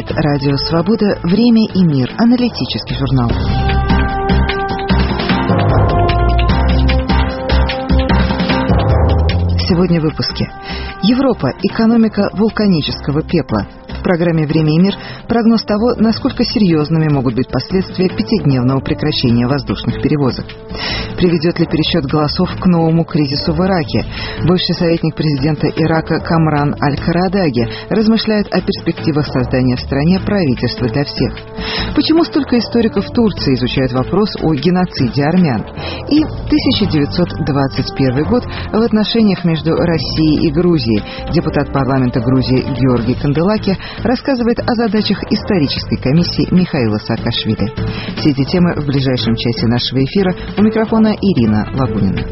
говорит Радио Свобода. Время и мир. Аналитический журнал. Сегодня в выпуске. Европа. Экономика вулканического пепла. В программе «Время и мир» прогноз того, насколько серьезными могут быть последствия пятидневного прекращения воздушных перевозок. Приведет ли пересчет голосов к новому кризису в Ираке? Бывший советник президента Ирака Камран Аль-Карадаги размышляет о перспективах создания в стране правительства для всех. Почему столько историков в Турции изучают вопрос о геноциде армян? И 1921 год в отношениях между Россией и Грузией. Депутат парламента Грузии Георгий Канделаки рассказывает о задачах исторической комиссии Михаила Саакашвили. Все эти темы в ближайшем часе нашего эфира. У микрофона Ирина Лагунина.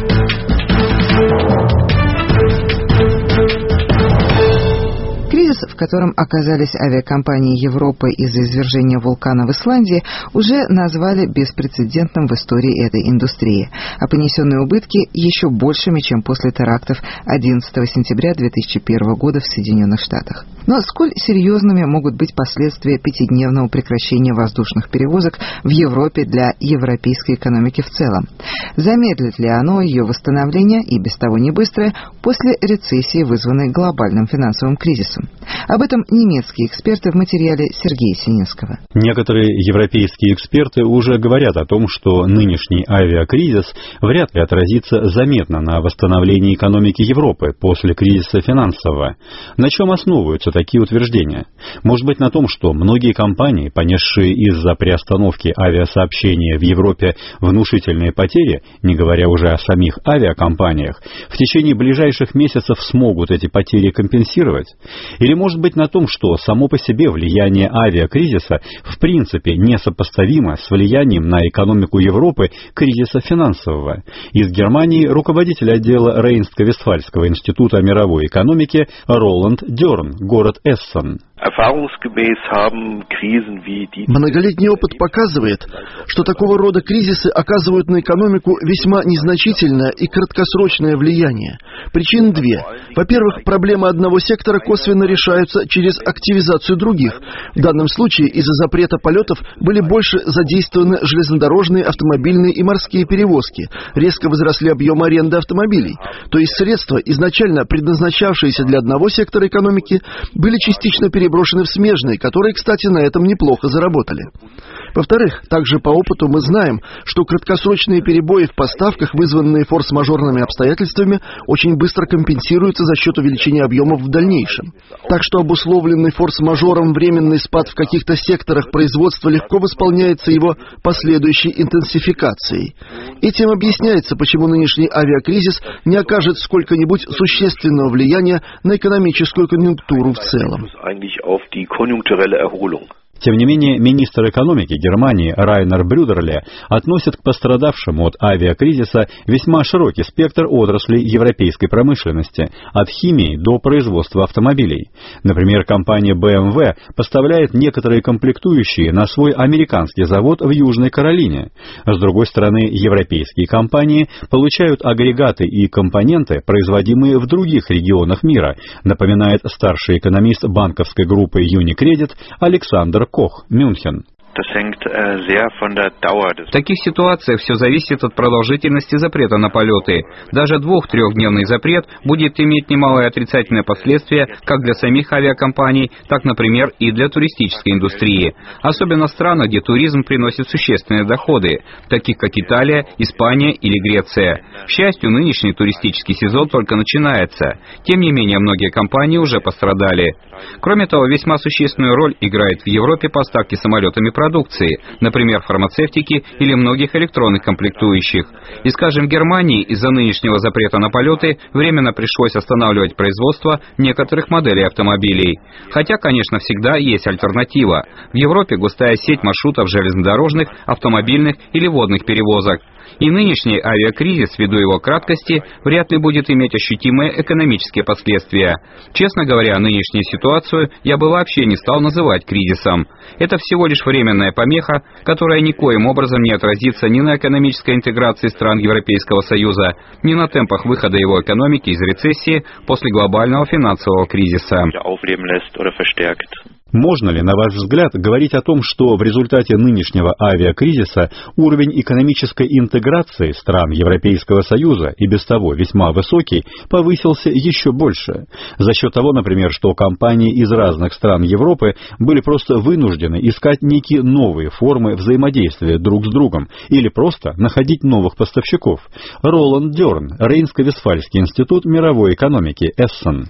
Кризис, в котором оказались авиакомпании Европы из-за извержения вулкана в Исландии, уже назвали беспрецедентным в истории этой индустрии, а понесенные убытки еще большими, чем после терактов 11 сентября 2001 года в Соединенных Штатах. Но сколь серьезными могут быть последствия пятидневного прекращения воздушных перевозок в Европе для европейской экономики в целом? Замедлит ли оно ее восстановление, и без того не быстрое, после рецессии, вызванной глобальным финансовым кризисом? Об этом немецкие эксперты в материале Сергея Сининского. Некоторые европейские эксперты уже говорят о том, что нынешний авиакризис вряд ли отразится заметно на восстановлении экономики Европы после кризиса финансового. На чем основываются такие утверждения? Может быть, на том, что многие компании, понесшие из-за приостановки авиасообщения в Европе внушительные потери, не говоря уже о самих авиакомпаниях, в течение ближайших месяцев смогут эти потери компенсировать? Или, может быть, на том, что само по себе влияние авиакризиса в принципе несопоставимо с влиянием на экономику Европы кризиса финансового? Из Германии руководитель отдела Рейнско-Вестфальского института мировой экономики Роланд Дерн, город Эссен. Многолетний опыт показывает, что такого рода кризисы оказывают на экономику весьма незначительное и краткосрочное влияние. Причин две. Во-первых, проблемы одного сектора косвенно решаются через активизацию других. В данном случае из-за запрета полетов были больше задействованы железнодорожные, автомобильные и морские перевозки. Резко возросли объемы аренды автомобилей. То есть средства, изначально предназначавшиеся для одного сектора экономики, были частично переброшены в смежные, которые, кстати, на этом неплохо заработали. Во-вторых, также по опыту мы знаем, что краткосрочные перебои в поставках, вызванные форс-мажорными обстоятельствами, очень быстро компенсируются за счет увеличения объемов в дальнейшем. Так что обусловленный форс-мажором временный спад в каких-то секторах производства легко восполняется его последующей интенсификацией. Этим объясняется, почему нынешний авиакризис не окажет сколько-нибудь существенного влияния на экономическую конъюнктуру в целом. Тем не менее, министр экономики Германии Райнер Брюдерле относит к пострадавшим от авиакризиса весьма широкий спектр отраслей европейской промышленности, от химии до производства автомобилей. Например, компания BMW поставляет некоторые комплектующие на свой американский завод в Южной Каролине. С другой стороны, европейские компании получают агрегаты и компоненты, производимые в других регионах мира, напоминает старший экономист банковской группы Unicredit Александр Кох, Мюнхен. В таких ситуациях все зависит от продолжительности запрета на полеты. Даже 2-3-дневный запрет будет иметь немалые отрицательные последствия как для самих авиакомпаний, так, например, и для туристической индустрии. Особенно в странах, где туризм приносит существенные доходы, таких как Италия, Испания или Греция. К счастью, нынешний туристический сезон только начинается. Тем не менее, многие компании уже пострадали. Кроме того, весьма существенную роль играют в Европе поставки самолетами продукции, например, фармацевтики или многих электронных комплектующих. И, скажем, в Германии из-за нынешнего запрета на полеты временно пришлось останавливать производство некоторых моделей автомобилей. Хотя, конечно, всегда есть альтернатива. В Европе густая сеть маршрутов железнодорожных, автомобильных или водных перевозок. И нынешний авиакризис, ввиду его краткости, вряд ли будет иметь ощутимые экономические последствия. Честно говоря, нынешнюю ситуацию я бы вообще не стал называть кризисом. Это всего лишь временная помеха, которая никоим образом не отразится ни на экономической интеграции стран Европейского Союза, ни на темпах выхода его экономики из рецессии после глобального финансового кризиса. Можно ли, на ваш взгляд, говорить о том, что в результате нынешнего авиакризиса уровень экономической интеграции стран Европейского Союза, и без того весьма высокий, повысился еще больше? За счет того, например, что компании из разных стран Европы были просто вынуждены искать некие новые формы взаимодействия друг с другом или просто находить новых поставщиков. Роланд Дерн, Рейнско-Вестфальский институт мировой экономики, Эссен.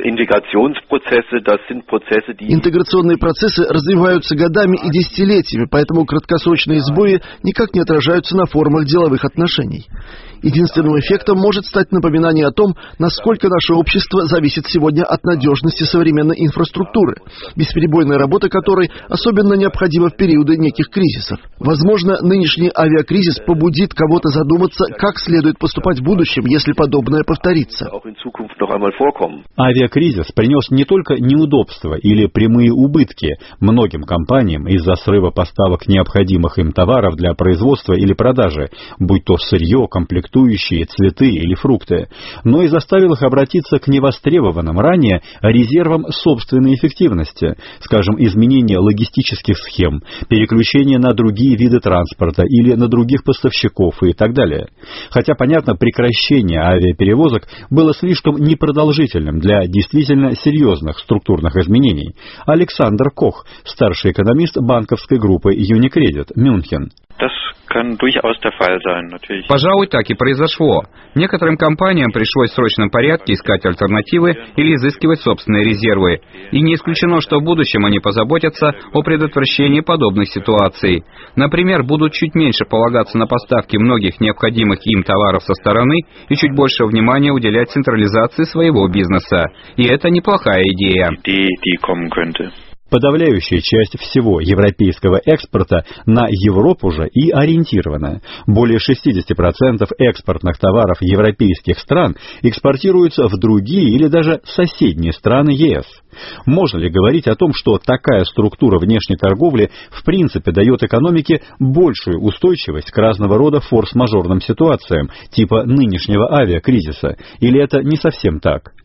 Интеграционные процессы развиваются годами и десятилетиями, поэтому краткосрочные сбои никак не отражаются на формах деловых отношений. Единственным эффектом может стать напоминание о том, насколько наше общество зависит сегодня от надежности современной инфраструктуры, бесперебойная работа которой особенно необходима в периоды неких кризисов. Возможно, нынешний авиакризис побудит кого-то задуматься, как следует поступать в будущем, если подобное повторится. Авиакризис принес не только неудобства или прямые убытки многим компаниям из-за срыва поставок необходимых им товаров для производства или продажи, будь то сырье, комплектующие, цветы или фрукты, но и заставил их обратиться к невостребованным ранее резервам собственной эффективности, скажем, изменение логистических схем, переключение на другие виды транспорта или на других поставщиков и так далее. Хотя, понятно, прекращение авиаперевозок было слишком непродолжительным для действительно серьезных структурных изменений. Александр Кох, старший экономист банковской группы Unicredit, Мюнхен. Пожалуй, так и произошло. Некоторым компаниям пришлось в срочном порядке искать альтернативы или изыскивать собственные резервы. И не исключено, что в будущем они позаботятся о предотвращении подобных ситуаций. Например, будут чуть меньше полагаться на поставки многих необходимых им товаров со стороны и чуть больше внимания уделять централизации своего бизнеса. И это неплохая идея. Подавляющая часть всего европейского экспорта на Европу же и ориентирована. Более 60% экспортных товаров европейских стран экспортируются в другие или даже соседние страны ЕС. Можно ли говорить о том, что такая структура внешней торговли в принципе дает экономике большую устойчивость к разного рода форс-мажорным ситуациям, типа нынешнего авиакризиса? Или это не совсем так?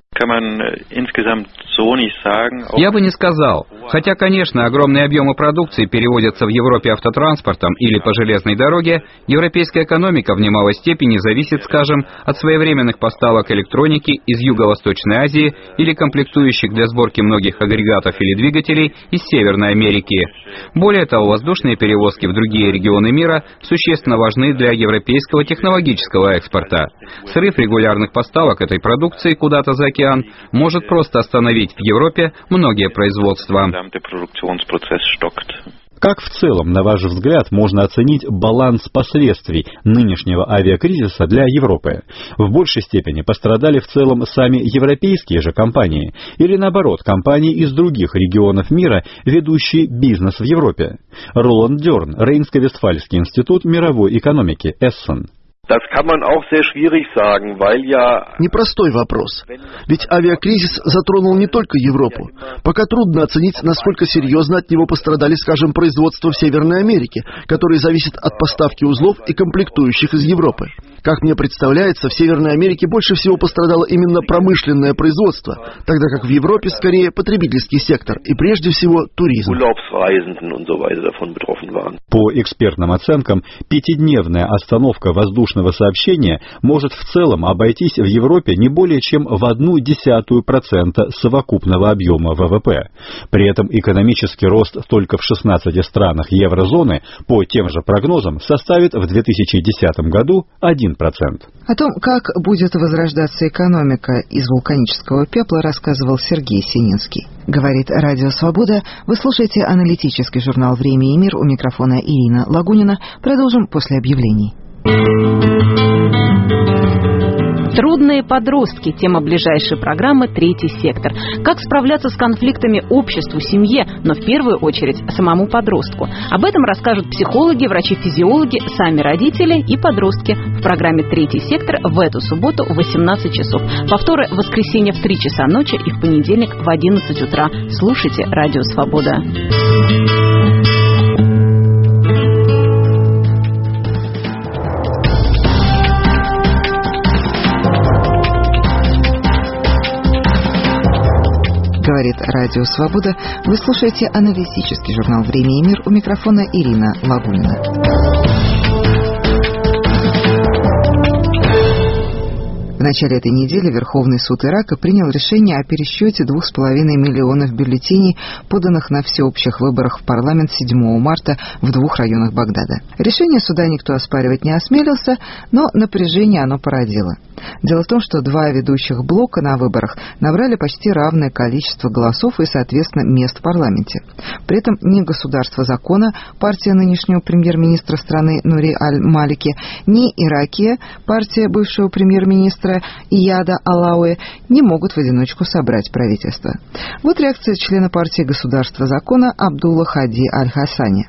Я бы не сказал. Хотя, конечно, огромные объемы продукции переводятся в Европе автотранспортом или по железной дороге, европейская экономика в немалой степени зависит, скажем, от своевременных поставок электроники из Юго-Восточной Азии или комплектующих для сборки многих агрегатов или двигателей из Северной Америки. Более того, воздушные перевозки в другие регионы мира существенно важны для европейского технологического экспорта. Срыв регулярных поставок этой продукции куда-то за океан может просто остановить в Европе многие производства. Как в целом, на ваш взгляд, можно оценить баланс последствий нынешнего авиакризиса для Европы? В большей степени пострадали в целом сами европейские же компании или, наоборот, компании из других регионов мира, ведущие бизнес в Европе? Роланд Дерн, Рейнско-Вестфальский институт мировой экономики, Эссен. Непростой вопрос. Ведь авиакризис затронул не только Европу. Пока трудно оценить, насколько серьезно от него пострадали, скажем, производство в Северной Америке, которое зависит от поставки узлов и комплектующих из Европы. Как мне представляется, в Северной Америке больше всего пострадало именно промышленное производство, тогда как в Европе скорее потребительский сектор и прежде всего туризм. По экспертным оценкам, 5-дневная остановка воздушного сообщения может в целом обойтись в Европе не более чем в 0,1% совокупного объема ВВП. При этом экономический рост только в 16 странах еврозоны по тем же прогнозам составит в 2010 году 1%. О том, как будет возрождаться экономика из вулканического пепла, рассказывал Сергей Сининский. Говорит Радио Свобода. Вы слушаете аналитический журнал «Время и мир». У микрофона Ирина Лагунина. Продолжим после объявлений. Трудные подростки. Тема ближайшей программы «Третий сектор». Как справляться с конфликтами обществу, семье, но в первую очередь самому подростку. Об этом расскажут психологи, врачи-физиологи, сами родители и подростки в программе «Третий сектор» в эту субботу в 18 часов. Повторы в воскресенье в 3 часа ночи и в понедельник в 11 утра. Слушайте Радио Свобода. говорит Радио Свобода. Вы слушаете аналитический журнал «Время и мир». У микрофона Ирина Лагунина. В начале этой недели Верховный суд Ирака принял решение о пересчете 2,5 миллионов бюллетеней, поданных на всеобщих выборах в парламент 7 марта в 2 районах Багдада. Решение суда никто оспаривать не осмелился, но напряжение оно породило. Дело в том, что 2 ведущих блока на выборах набрали почти равное количество голосов и, соответственно, мест в парламенте. При этом ни государство закона, партия нынешнего премьер-министра страны Нури Аль-Малики, ни Иракия, партия бывшего премьер-министра Ияда Алауэ, не могут в одиночку собрать правительство. Вот реакция члена партии государства закона Абдулла Хади Аль-Хасани.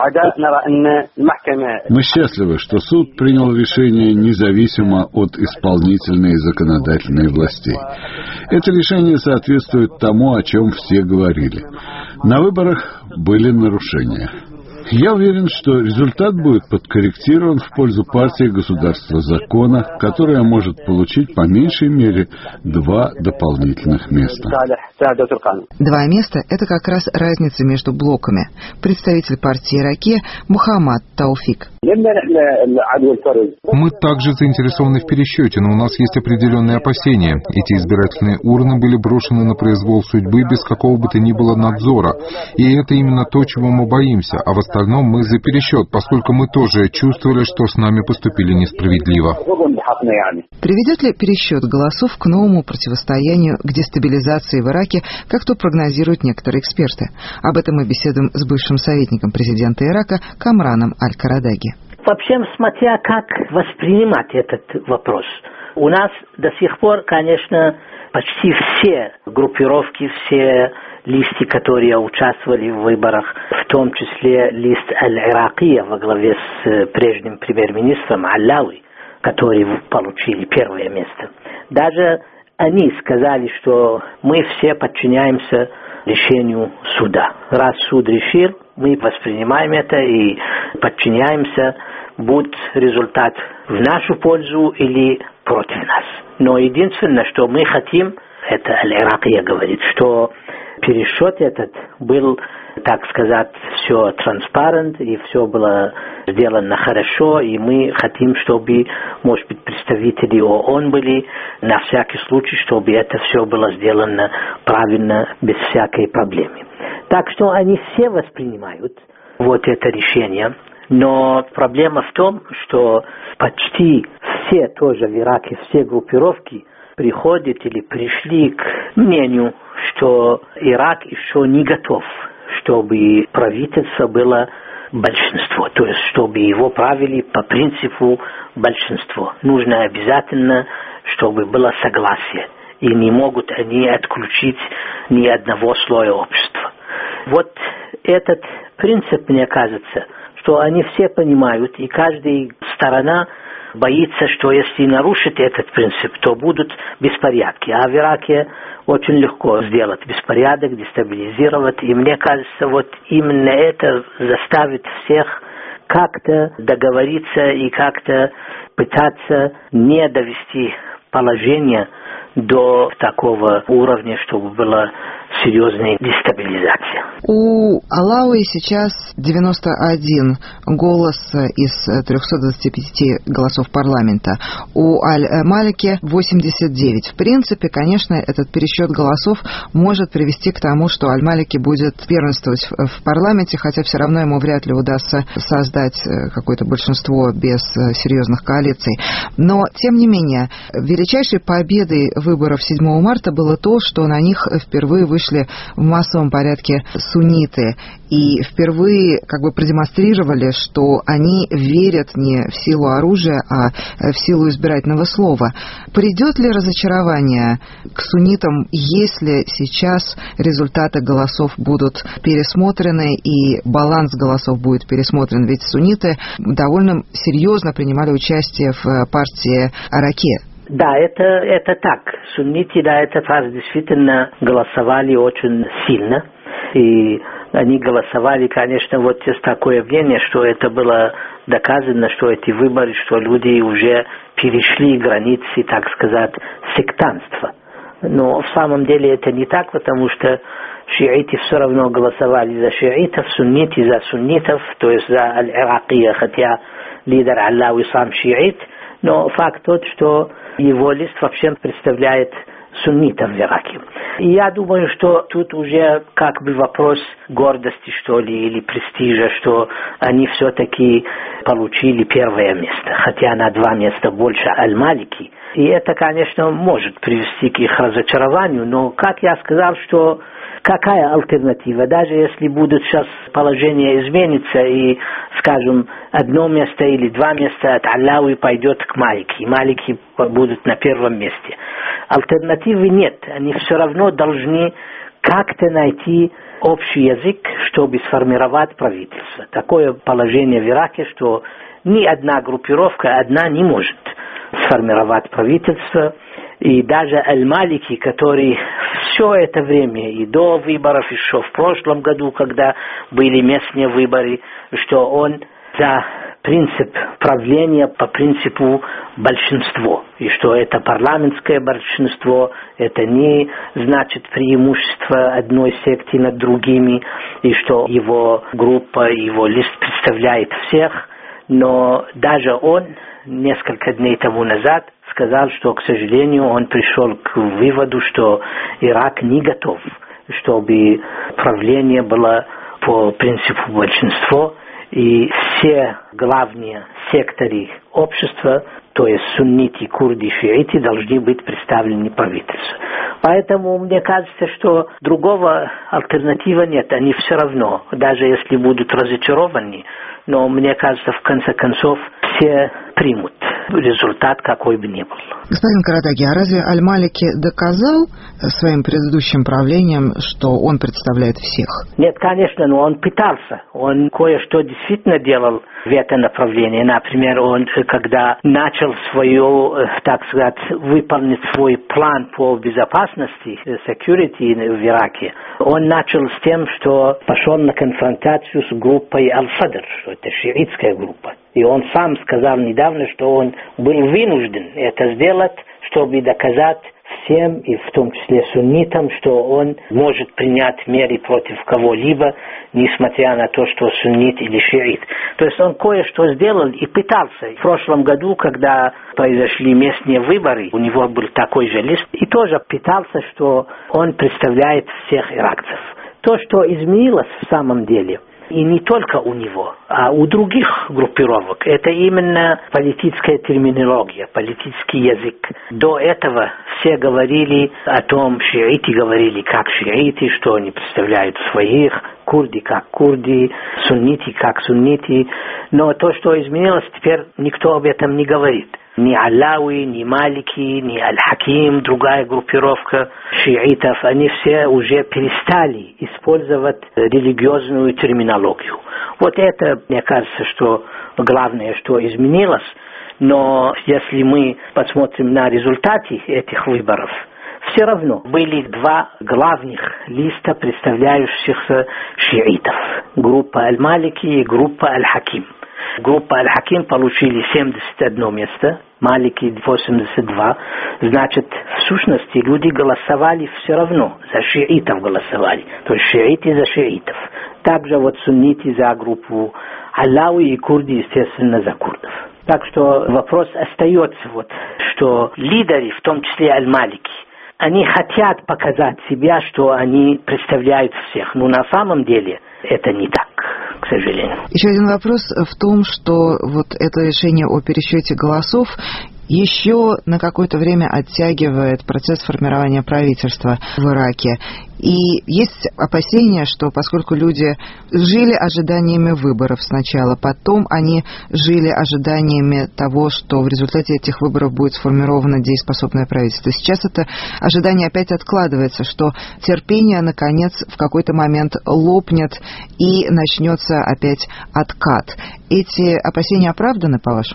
Мы счастливы, что суд принял решение независимо от исполнительной и законодательной властей. Это решение соответствует тому, о чем все говорили. На выборах были нарушения. Я уверен, что результат будет подкорректирован в пользу партии государства закона, которая может получить по меньшей мере 2 дополнительных места. 2 места – это как раз разница между блоками. Представитель партии Ираки Мухаммад Тауфик. Мы также заинтересованы в пересчете, но у нас есть определенные опасения. Эти избирательные урны были брошены на произвол судьбы без какого бы то ни было надзора. И это именно то, чего мы боимся. А в остальном мы за пересчет, поскольку мы тоже чувствовали, что с нами поступили несправедливо. Приведет ли пересчет голосов к новому противостоянию, к дестабилизации в Ираке, как то прогнозируют некоторые эксперты? Об этом мы беседуем с бывшим советником президента Ирака Камраном Аль-Карадаги. Вообще, смотря как воспринимать этот вопрос. У нас до сих пор, конечно, почти все группировки, все листы, которые участвовали в выборах, в том числе лист Аль-Иракия во главе с прежним премьер-министром Аллауи, которые получили первое место. Даже они сказали, что мы все подчиняемся решению суда. Раз суд решил, мы воспринимаем это и подчиняемся, будь результат в нашу пользу или против нас. Но единственное, что мы хотим, это Аль-Иракия говорит, что пересчет этот был, так сказать, все транспарент, и все было сделано хорошо, и мы хотим, чтобы, может быть, представители ООН были, на всякий случай, чтобы это все было сделано правильно, без всякой проблемы. Так что они все воспринимают вот это решение, но проблема в том, что почти все тоже в Ираке, все группировки приходят или пришли к мнению, что Ирак еще не готов, чтобы правительство было большинство, то есть чтобы его правили по принципу большинства. Нужно обязательно, чтобы было согласие, и не могут они отключить ни одного слоя общества. Вот этот принцип, мне кажется, что они все понимают, и каждая сторона боится, что если нарушить этот принцип, то будут беспорядки. А в Ираке очень легко сделать беспорядок, дестабилизировать. И мне кажется, вот именно это заставит всех как-то договориться и как-то пытаться не довести положение до такого уровня, чтобы была серьезная дестабилизация. У Алауи сейчас 91 голос из 325 голосов парламента. У Аль-Малики 89. В принципе, конечно, этот пересчет голосов может привести к тому, что Аль-Малики будет первенствовать в парламенте, хотя все равно ему вряд ли удастся создать какое-то большинство без серьезных коалиций. Но, тем не менее, величайшей победой выборов 7 марта было то, что на них впервые вышли в массовом порядке сунниты и впервые как бы продемонстрировали, что они верят не в силу оружия, а в силу избирательного слова. Придет ли разочарование к суннитам, если сейчас результаты голосов будут пересмотрены и баланс голосов будет пересмотрен? Ведь сунниты довольно серьезно принимали участие в партии Араке. Да, это так. Сунниты, да, этот раз действительно голосовали очень сильно. И они голосовали, конечно, вот есть такое мнение, что это было доказано, что эти выборы, что люди уже перешли границы, так сказать, сектантства. Но в самом деле это не так, потому что шииты все равно голосовали за шиитов, сунниты за суннитов, то есть за аль-Иракия, хотя лидер Аллауи сам шиит, но факт тот, что его лист вообще представляет суннитов в Ираке. И я думаю, что тут уже как бы вопрос гордости, что ли, или престижа, что они все-таки получили первое место, хотя на 2 места больше Аль-Малики. И это, конечно, может привести к их разочарованию, но, как я сказал, что какая альтернатива? Даже если будет сейчас положение изменится и, скажем, 1 место или 2 места от Аллауи пойдет к Малики, и Малики будут на первом месте. Альтернативы нет. Они все равно должны как-то найти общий язык, чтобы сформировать правительство. Такое положение в Ираке, что ни одна группировка одна не может сформировать правительство. И даже Аль-Малики, который все это время, и до выборов, еще в прошлом году, когда были местные выборы, что он за принцип правления по принципу большинства. И что это парламентское большинство, это не значит преимущество одной секты над другими, и что его группа, его лист представляет всех. Но даже он несколько дней тому назад сказал, что, к сожалению, он пришел к выводу, что Ирак не готов, чтобы правление было по принципу большинства, и все главные секторы общества, то есть сунниты, курды, шииты, должны быть представлены правительству. Поэтому мне кажется, что другого альтернативы нет. Они все равно, даже если будут разочарованы, но мне кажется, в конце концов, все примут результат, какой бы ни был. Господин Каратаги, а разве Аль-Малики доказал своим предыдущим правлением, что он представляет всех? Нет, конечно, но он пытался. Он кое-что действительно делал в это направление. Например, он, когда начал свою, так сказать, выполнить свой план по безопасности, security в Ираке, он начал с тем, что пошел на конфронтацию с группой Аль-Садр, что это шиитская группа. И он сам сказал недавно, что он был вынужден это сделать, чтобы доказать всем, и в том числе суннитам, что он может принять меры против кого-либо, несмотря на то, что суннит или шиит. То есть он кое-что сделал и пытался. В прошлом году, когда произошли местные выборы, у него был такой же лист, и тоже пытался, что он представляет всех иракцев. То, что изменилось в самом деле, и не только у него, а у других группировок. Это именно политическая терминология, политический язык. До этого все говорили о том, шииты говорили как шииты, что они представляют своих, курды как курды, суннити как суннити. Но то, что изменилось, теперь никто об этом не говорит. Ни Аллауи, ни Малики, ни Аль-Хаким, другая группировка шиитов, они все уже перестали использовать религиозную терминологию. Вот это, мне кажется, что главное, что изменилось. Но если мы посмотрим на результаты этих выборов, все равно были 2 главных листа, представляющихся шиитов. Группа Аль-Малики и группа Аль-Хаким. Группа Аль-Хаким получили 71 место, Малики 82. Значит, в сущности, люди голосовали все равно, за шиитов голосовали. То есть шииты за шиитов. Также вот суннити за группу Аллауи и курды, естественно, за курдов. Так что вопрос остается, вот, что лидеры, в том числе Аль-Малики, они хотят показать себя, что они представляют всех. Но на самом деле это не так, к сожалению. Еще один вопрос в том, что вот это решение о пересчете голосов еще на какое-то время оттягивает процесс формирования правительства в Ираке. И есть опасения, что поскольку люди жили ожиданиями выборов сначала, потом они жили ожиданиями того, что в результате этих выборов будет сформировано дееспособное правительство. Сейчас это ожидание опять откладывается, что терпение, наконец, в какой-то момент лопнет и начнется опять откат. Эти опасения оправданы, по-вашему?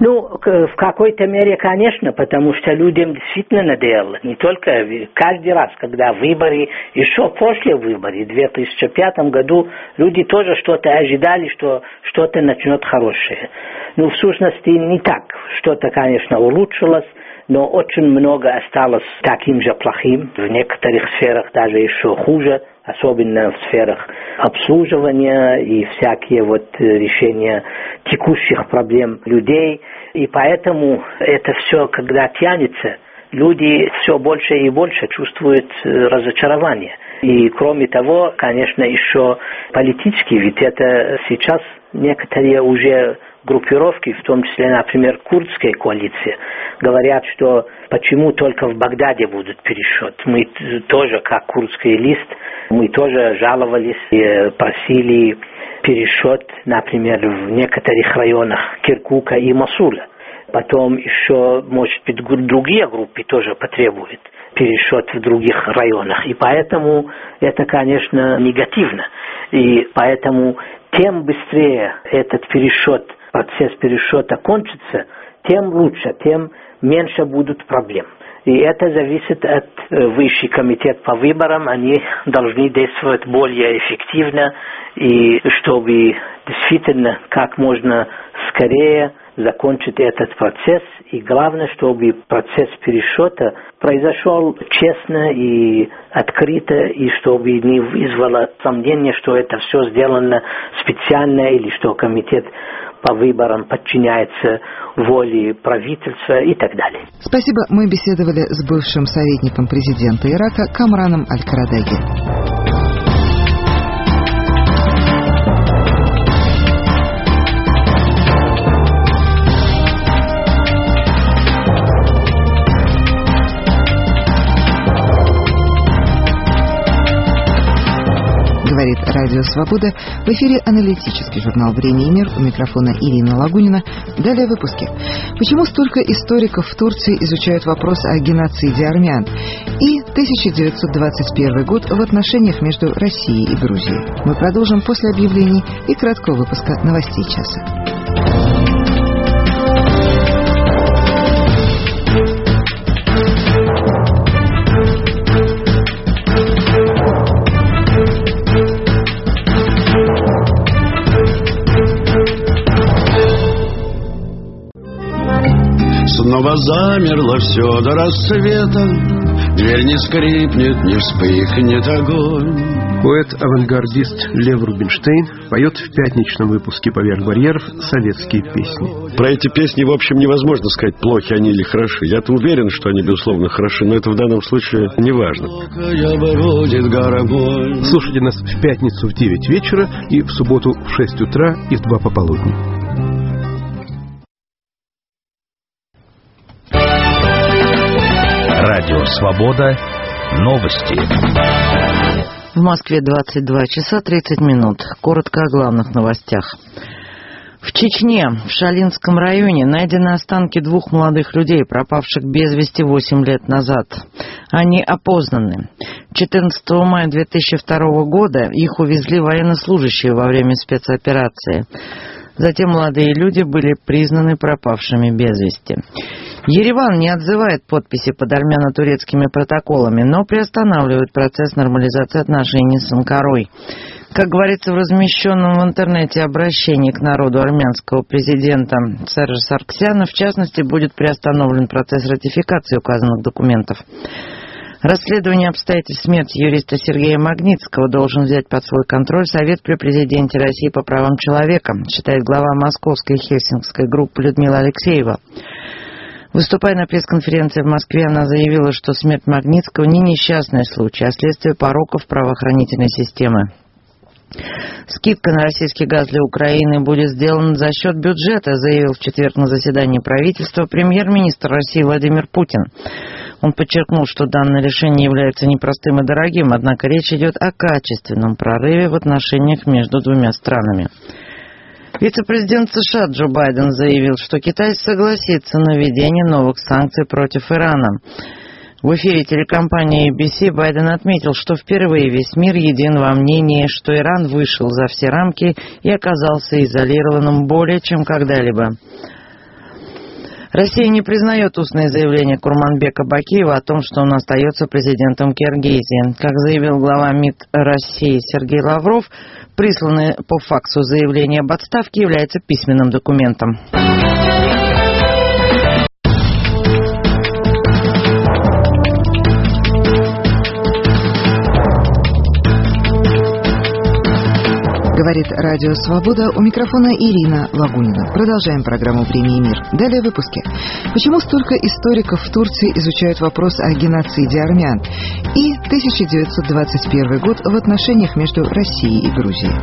В какой-то мере, конечно, потому что людям действительно надоело. Не только каждый раз, когда выборы, еще после выборов, в 2005 году, люди тоже что-то ожидали, что что-то начнет хорошее. В сущности, не так. Что-то, конечно, улучшилось, но очень много осталось таким же плохим. В некоторых сферах даже еще хуже, особенно в сферах обслуживания и всякие решения текущих проблем людей. И поэтому это все, когда тянется, люди все больше и больше чувствуют разочарование. И кроме того, конечно, еще политически, ведь это сейчас некоторые уже группировки, в том числе, например, курдская коалиция, говорят, что почему только в Багдаде будут пересчет. Мы тоже, как курдский лист, мы тоже жаловались и просили пересчет, например, в некоторых районах Киркука и Мосула. Потом еще, может быть, другие группы тоже потребуют пересчет в других районах. И поэтому это, конечно, негативно. И поэтому тем быстрее этот процесс пересчета кончится, тем лучше, тем меньше будут проблем. И это зависит от Высший комитет по выборам. Они должны действовать более эффективно, и чтобы действительно как можно скорее закончить этот процесс. И главное, чтобы процесс пересчета произошел честно и открыто, и чтобы не вызвало сомнения, что это все сделано специально, или что комитет по выборам подчиняется воле правительства и так далее. Спасибо. Мы беседовали с бывшим советником президента Ирака Камраном Аль-Карадаги. Говорит Радио Свобода. В эфире аналитический журнал «Время и мир». У микрофона Ирина Лагунина. Далее выпуски. Почему столько историков в Турции изучают вопрос о геноциде армян? И 1921 год в отношениях между Россией и Грузией. Мы продолжим после объявлений и краткого выпуска новостей часа. Снова замерло все до рассвета, дверь не скрипнет, не вспыхнет огонь. Поэт-авангардист Лев Рубинштейн поет в пятничном выпуске «Поверх барьеров» советские песни. Про эти песни, в общем, невозможно сказать, плохи они или хороши. Я-то уверен, что они, безусловно, хороши, но это в данном случае не важно. Слушайте нас в пятницу в 9 вечера и в субботу в 6 утра и в 2 пополудни. Радио «Свобода». Новости. В Москве 22 часа 30 минут. Коротко о главных новостях. В Чечне, в Шалинском районе, найдены останки 2 молодых людей, пропавших без вести 8 лет назад. Они опознаны. 14 мая 2002 года их увезли военнослужащие во время спецоперации. Затем молодые люди были признаны пропавшими без вести. Ереван не отзывает подписи под армяно-турецкими протоколами, но приостанавливает процесс нормализации отношений с Анкарой. Как говорится в размещенном в интернете обращении к народу армянского президента Сержа Сарксяна, в частности, будет приостановлен процесс ратификации указанных документов. Расследование обстоятельств смерти юриста Сергея Магнитского должен взять под свой контроль Совет при президенте России по правам человека, считает глава московской хельсинкской группы Людмила Алексеева. Выступая на пресс-конференции в Москве, она заявила, что смерть Магнитского не несчастный случай, а следствие пороков правоохранительной системы. Скидка на российский газ для Украины будет сделана за счет бюджета, заявил в четверг на заседании правительства премьер-министр России Владимир Путин. Он подчеркнул, что данное решение является непростым и дорогим, однако речь идет о качественном прорыве в отношениях между двумя странами. Вице-президент США Джо Байден заявил, что Китай согласится на введение новых санкций против Ирана. В эфире телекомпании ABC Байден отметил, что впервые весь мир един во мнении, что Иран вышел за все рамки и оказался изолированным более чем когда-либо. Россия не признает устное заявление Курманбека Бакиева о том, что он остается президентом Киргизии. Как заявил глава МИД России Сергей Лавров, присланное по факсу заявление об отставке является письменным документом. Говорит Радио Свобода, у микрофона Ирина Лагунина. Продолжаем программу «Время и мир». Далее в выпуске. Почему столько историков в Турции изучают вопрос о геноциде армян? И 1921 год в отношениях между Россией и Грузией.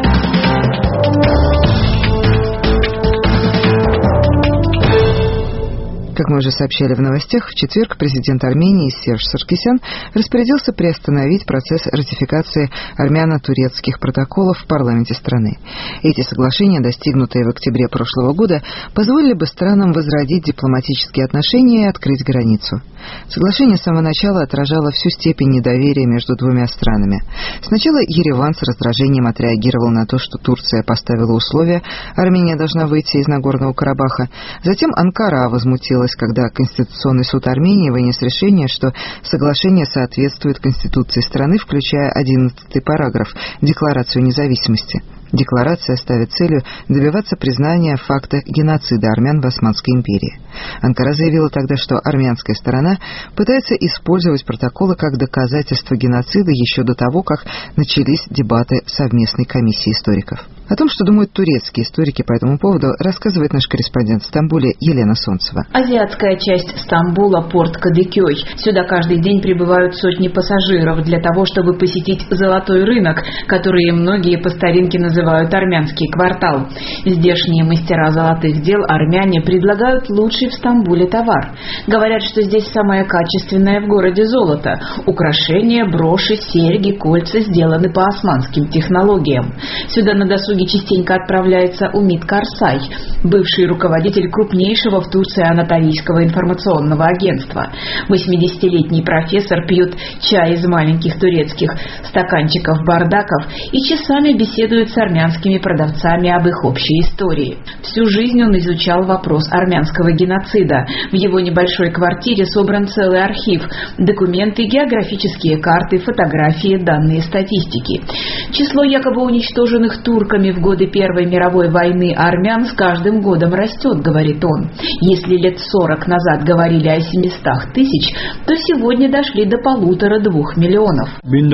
Как мы уже сообщали в новостях, в четверг президент Армении Серж Саркисян распорядился приостановить процесс ратификации армяно-турецких протоколов в парламенте страны. Эти соглашения, достигнутые в октябре прошлого года, позволили бы странам возродить дипломатические отношения и открыть границу. Соглашение с самого начала отражало всю степень недоверия между двумя странами. Сначала Ереван с раздражением отреагировал на то, что Турция поставила условия, Армения должна выйти из Нагорного Карабаха. Затем Анкара возмутилась, когда Конституционный суд Армении вынес решение, что соглашение соответствует Конституции страны, включая 11-й параграф Декларацию независимости. Декларация ставит целью добиваться признания факта геноцида армян в Османской империи. Анкара заявила тогда, что армянская сторона пытается использовать протоколы как доказательство геноцида еще до того, как начались дебаты совместной комиссии историков. О том, что думают турецкие историки по этому поводу, рассказывает наш корреспондент в Стамбуле Елена Солнцева. Азиатская часть Стамбула – порт Кадыкёй. Сюда каждый день прибывают сотни пассажиров для того, чтобы посетить золотой рынок, который многие по старинке называют армянский квартал. Здешние мастера золотых дел, армяне, предлагают лучший в Стамбуле товар. Говорят, что здесь самое качественное в городе золото. Украшения, броши, серьги, кольца сделаны по османским технологиям. Сюда на досуге частенько отправляется Умит Карсай, бывший руководитель крупнейшего в Турции Анатолийского информационного агентства. 80-летний профессор пьет чай из маленьких турецких стаканчиков-бардаков и часами беседует с армянскими продавцами об их общей истории. Всю жизнь он изучал вопрос армянского геноцида. В его небольшой квартире собран целый архив, документы, географические карты, фотографии, данные статистики. Число якобы уничтоженных турками в годы Первой мировой войны армян с каждым годом растет, говорит он. Если лет 40 назад говорили о 700 тысяч, то сегодня дошли до 1,5–2 миллионов.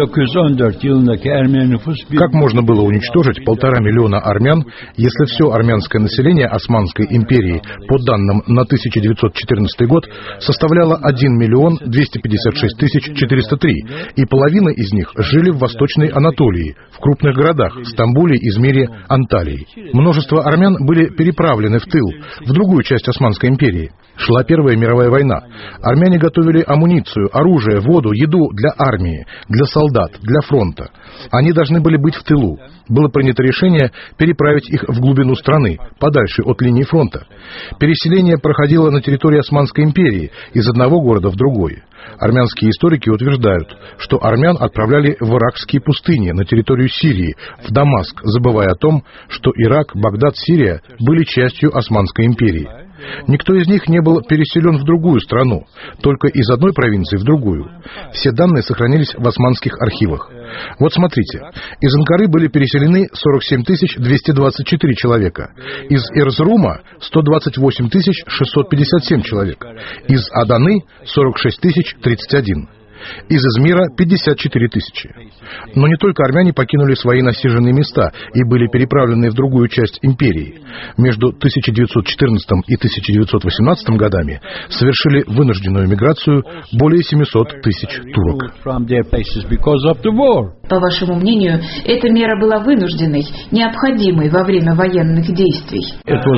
Как можно было уничтожить 1,5 миллиона армян, если все армянское население Османской империи, по данным на 1914 год, составляло 1 миллион 256 тысяч 403, и половина из них жили в Восточной Анатолии, в крупных городах Стамбуле, Измире, Анталии. Множество армян были переправлены в тыл, в другую часть Османской империи. Шла Первая мировая война. Армяне готовили амуницию, оружие, воду, еду для армии, для солдат, для фронта. Они должны были быть в тылу. Было принято решение переправить их в глубину страны, подальше от линии фронта. Переселение проходило на территории Османской империи, из одного города в другой. Армянские историки утверждают, что армян отправляли в иракские пустыни, на территорию Сирии, в Дамаск, забывая о том, что Ирак, Багдад, Сирия были частью Османской империи. Никто из них не был переселен в другую страну, только из одной провинции в другую. Все данные сохранились в османских архивах. Вот смотрите, из Анкары были переселены 47 224 человека, из Эрзрума 128 657 человек, из Аданы 46 031. Из Измира 54 тысячи. Но не только армяне покинули свои насиженные места и были переправлены в другую часть империи. Между 1914 и 1918 годами совершили вынужденную миграцию более 700 тысяч турок. По вашему мнению, эта мера была вынужденной, необходимой во время военных действий?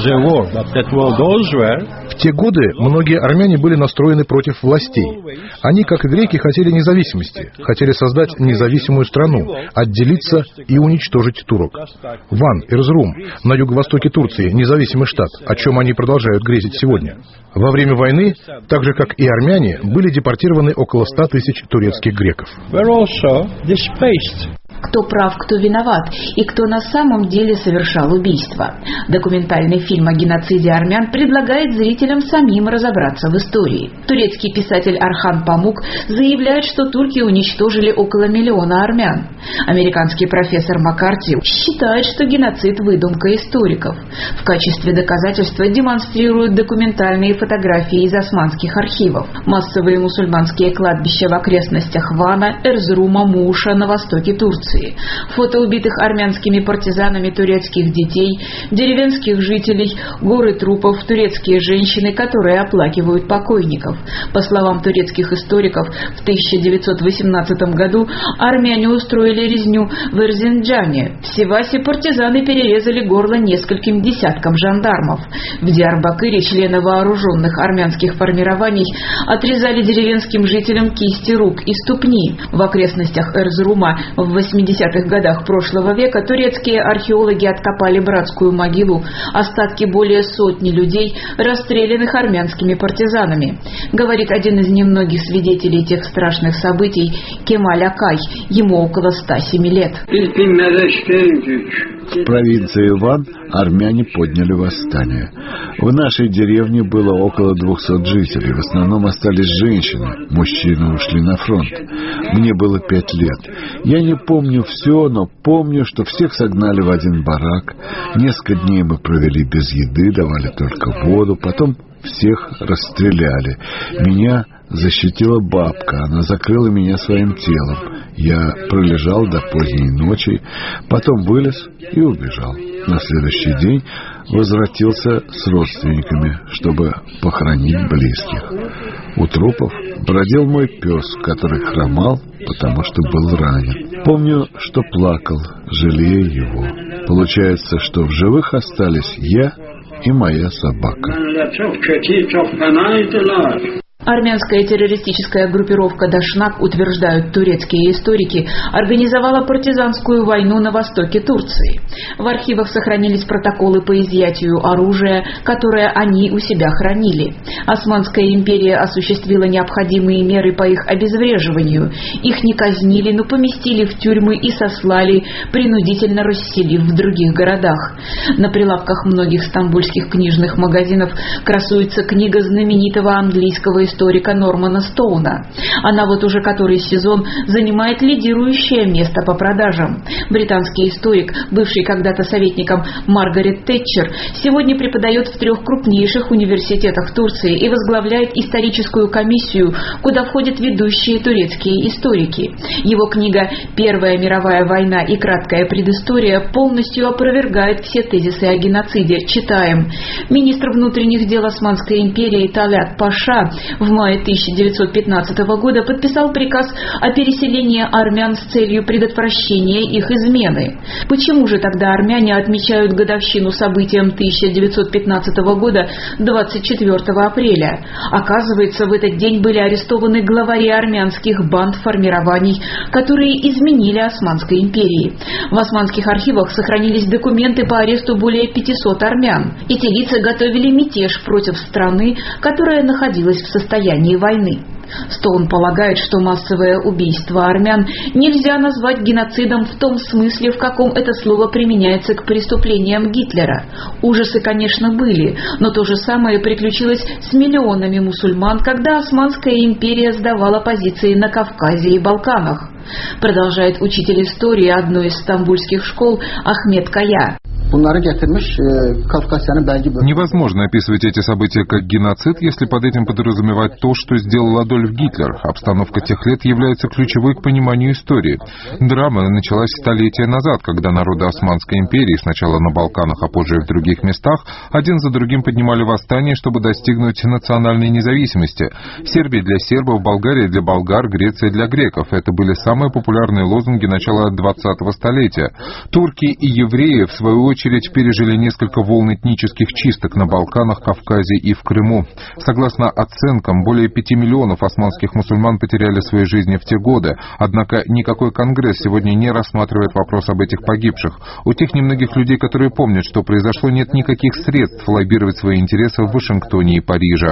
В те годы многие армяне были настроены против властей. Они, как и греки, хотели независимости, хотели создать независимую страну, отделиться и уничтожить турок. Ван, Эрзрум, на юго-востоке Турции, независимый штат, о чем они продолжают грезить сегодня. Во время войны, так же как и армяне, были депортированы около 100 тысяч турецких греков. Кто прав, кто виноват и кто на самом деле совершал убийство. Документальный фильм о геноциде армян предлагает зрителям самим разобраться в истории. Турецкий писатель Архан Памук заявляет, что турки уничтожили около 1 миллиона армян. Американский профессор Маккарти считает, что геноцид – выдумка историков. В качестве доказательства демонстрируют документальные фотографии из османских архивов. Массовые мусульманские кладбища в окрестностях Вана, Эрзрума, Муша на востоке Турции. Фото убитых армянскими партизанами турецких детей, деревенских жителей, горы трупов, турецкие женщины, которые оплакивают покойников. По словам турецких историков, в 1918 году армяне устроили резню в Эрзинджане. В Сивасе партизаны перерезали горло нескольким десяткам жандармов. В Диарбакыре члены вооруженных армянских формирований отрезали деревенским жителям кисти рук и ступни. В окрестностях Эрзрума в 80-х годах прошлого века турецкие археологи откопали братскую могилу, остатки более сотни людей, расстрелянных армянскими партизанами, говорит один из немногих свидетелей тех страшных событий Кемаль Акай, ему около 107 лет. В провинции Ван армяне подняли восстание. В нашей деревне было около 200 жителей. В основном остались женщины. Мужчины ушли на фронт. Мне было 5 лет. Я не помню все, но помню, что всех согнали в один барак. Несколько дней мы провели без еды, давали только воду. Потом всех расстреляли. Меня защитила бабка. Она закрыла меня своим телом. Я пролежал до поздней ночи, потом вылез и убежал. На следующий день возвратился с родственниками, чтобы похоронить близких. У трупов бродил мой пес, который хромал, потому что был ранен. Помню, что плакал, жалея его. Получается, что в живых остались я и моя собака. Армянская террористическая группировка Дашнак, утверждают турецкие историки, организовала партизанскую войну на востоке Турции. В архивах сохранились протоколы по изъятию оружия, которое они у себя хранили. Османская империя осуществила необходимые меры по их обезвреживанию. Их не казнили, но поместили в тюрьмы и сослали, принудительно расселив в других городах. На прилавках многих стамбульских книжных магазинов красуется книга знаменитого английского историка Нормана Стоуна. Она вот уже который сезон занимает лидирующее место по продажам. Британский историк, бывший когда-то советником Маргарет Тэтчер, сегодня преподает в 3 крупнейших университетах Турции и возглавляет историческую комиссию, куда входят ведущие турецкие историки. Его книга «Первая мировая война и краткая предыстория» полностью опровергает все тезисы о геноциде. Читаем. Министр внутренних дел Османской империи Талят Паша в мае 1915 года подписал приказ о переселении армян с целью предотвращения их измены. Почему же тогда армяне отмечают годовщину событиям 1915 года 24 апреля? Оказывается, в этот день были арестованы главари армянских банд формирований, которые изменили Османской империи. В османских архивах сохранились документы по аресту более 500 армян. Эти лица готовили мятеж против страны, которая находилась в состоянии войны. Стоун полагает, что массовое убийство армян нельзя назвать геноцидом в том смысле, в каком это слово применяется к преступлениям Гитлера. Ужасы, конечно, были, но то же самое приключилось с миллионами мусульман, когда Османская империя сдавала позиции на Кавказе и Балканах. Продолжает учитель истории одной из стамбульских школ Ахмед Кая. Невозможно описывать эти события как геноцид, если под этим подразумевать то, что сделал Адольф Гитлер. Обстановка тех лет является ключевой к пониманию истории. Драма началась столетия назад, когда народы Османской империи, сначала на Балканах, а позже и в других местах, один за другим поднимали восстания, чтобы достигнуть национальной независимости. Сербия для сербов, Болгария для болгар, Греция для греков. Это были самые популярные лозунги начала 20-го столетия. Турки и евреи, в свою очередь, очередь, пережили несколько волн этнических чисток на Балканах, Кавказе и в Крыму. Согласно оценкам, более 5 миллионов османских мусульман потеряли свои жизни в те годы. Однако никакой конгресс сегодня не рассматривает вопрос об этих погибших. У тех немногих людей, которые помнят, что произошло, нет никаких средств лоббировать свои интересы в Вашингтоне и Париже.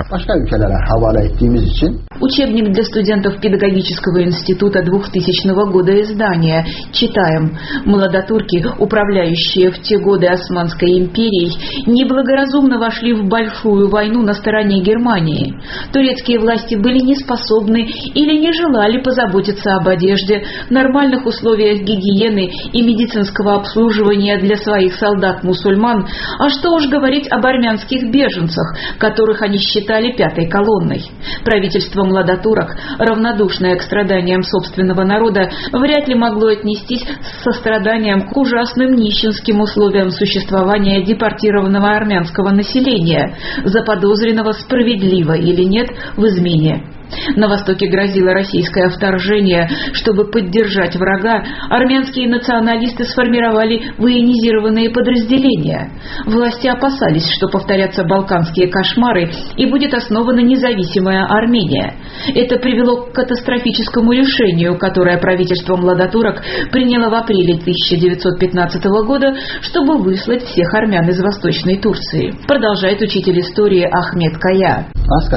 Учебник для студентов педагогического института 2000 года издания. Читаем. Молодотурки, управляющие в те годы Османской империей, неблагоразумно вошли в большую войну на стороне Германии. Турецкие власти были неспособны или не желали позаботиться об одежде, нормальных условиях гигиены и медицинского обслуживания для своих солдат-мусульман, а что уж говорить об армянских беженцах, которых они считали пятой колонной. Правительство младотурок, равнодушное к страданиям собственного народа, вряд ли могло отнестись с состраданием к ужасным нищенским условиям существования депортированного армянского населения, заподозренного справедливо или нет в измене. На востоке грозило российское вторжение. Чтобы поддержать врага, армянские националисты сформировали военизированные подразделения. Власти опасались, что повторятся балканские кошмары и будет основана независимая Армения. Это привело к катастрофическому решению, которое правительство младотурок приняло в апреле 1915 года, чтобы выслать всех армян из Восточной Турции. Продолжает учитель истории Ахмед Кая.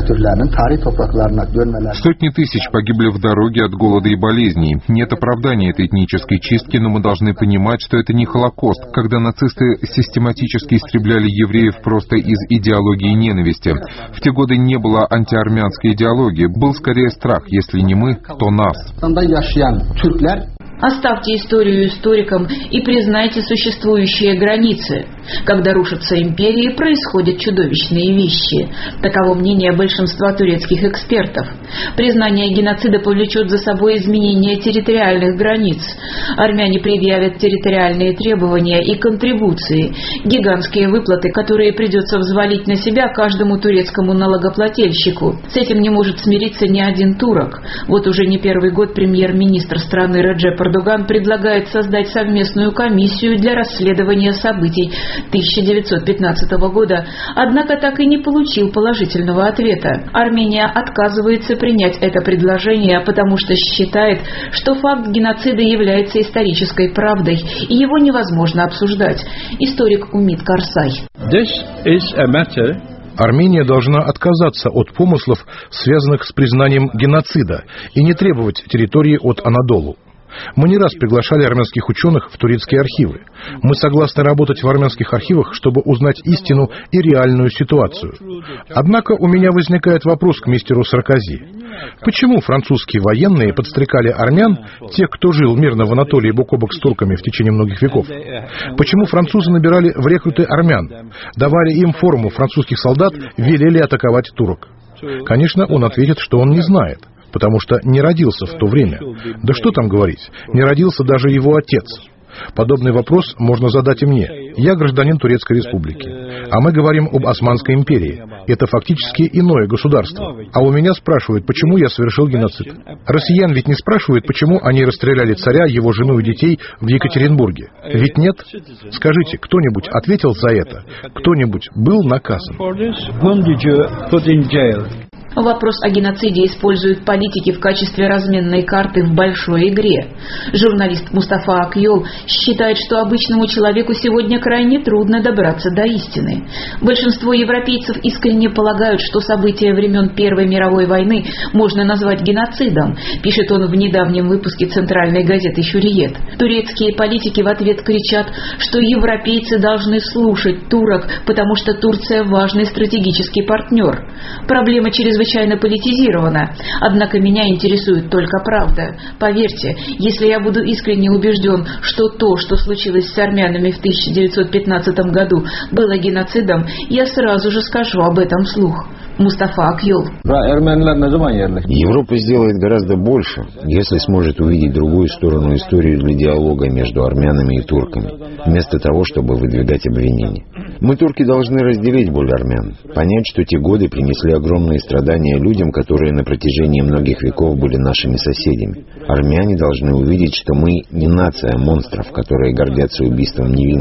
Сотни тысяч погибли в дороге от голода и болезней. Нет оправдания этой этнической чистки, но мы должны понимать, что это не Холокост, когда нацисты систематически истребляли евреев просто из идеологии ненависти. В те годы не было антиармянской идеологии, был скорее страх, если не мы, то нас. Оставьте историю историкам и признайте существующие границы. Когда рушатся империи, происходят чудовищные вещи. Таково мнение большинства турецких экспертов. Признание геноцида повлечет за собой изменение территориальных границ. Армяне предъявят территориальные требования и контрибуции, гигантские выплаты, которые придется взвалить на себя каждому турецкому налогоплательщику. С этим не может смириться ни один турок. Вот уже не первый год премьер-министр страны Реджеп Эрдоган предлагает создать совместную комиссию для расследования событий 1915 года, однако так и не получил положительного ответа. Армения отказывается принять это предложение, потому что считает, что факт геноцида является исторической правдой, и его невозможно обсуждать. Историк Умит Карсай. Армения должна отказаться от помыслов, связанных с признанием геноцида, и не требовать территории от Анадолу. Мы не раз приглашали армянских ученых в турецкие архивы. Мы согласны работать в армянских архивах, чтобы узнать истину и реальную ситуацию. Однако у меня возникает вопрос к мистеру Саркози. Почему французские военные подстрекали армян, тех, кто жил мирно в Анатолии бок о бок с турками в течение многих веков? Почему французы набирали в рекруты армян, давали им форму французских солдат, велели атаковать турок? Конечно, он ответит, что он не знает, потому что не родился в то время. Да что там говорить, не родился даже его отец. Подобный вопрос можно задать и мне. Я гражданин Турецкой Республики. А мы говорим об Османской империи. Это фактически иное государство. А у меня спрашивают, почему я совершил геноцид. Россиян ведь не спрашивают, почему они расстреляли царя, его жену и детей в Екатеринбурге. Ведь нет? Скажите, кто-нибудь ответил за это? Кто-нибудь был наказан? Вопрос о геноциде используют политики в качестве разменной карты в большой игре. Журналист Мустафа Акьол считает, что обычному человеку сегодня крайне трудно добраться до истины. Большинство европейцев искренне полагают, что события времен Первой мировой войны можно назвать геноцидом, пишет он в недавнем выпуске центральной газеты «Хюриет». Турецкие политики в ответ кричат, что европейцы должны слушать турок, потому что Турция важный стратегический партнер. Проблема чрезвычайно политизирована. Однако меня интересует только правда. Поверьте, если я буду искренне убежден, что то, что случилось с армянами в 1915 году, было геноцидом, я сразу же скажу об этом вслух. Мустафа Акьол. Европа сделает гораздо больше, если сможет увидеть другую сторону истории для диалога между армянами и турками, вместо того, чтобы выдвигать обвинения. Мы, турки, должны разделить боль армян, понять, что те годы принесли огромные страдания людям, которые на протяжении многих веков были нашими соседями. Армяне должны увидеть, что мы не нация монстров, которые гордятся убийством невинных.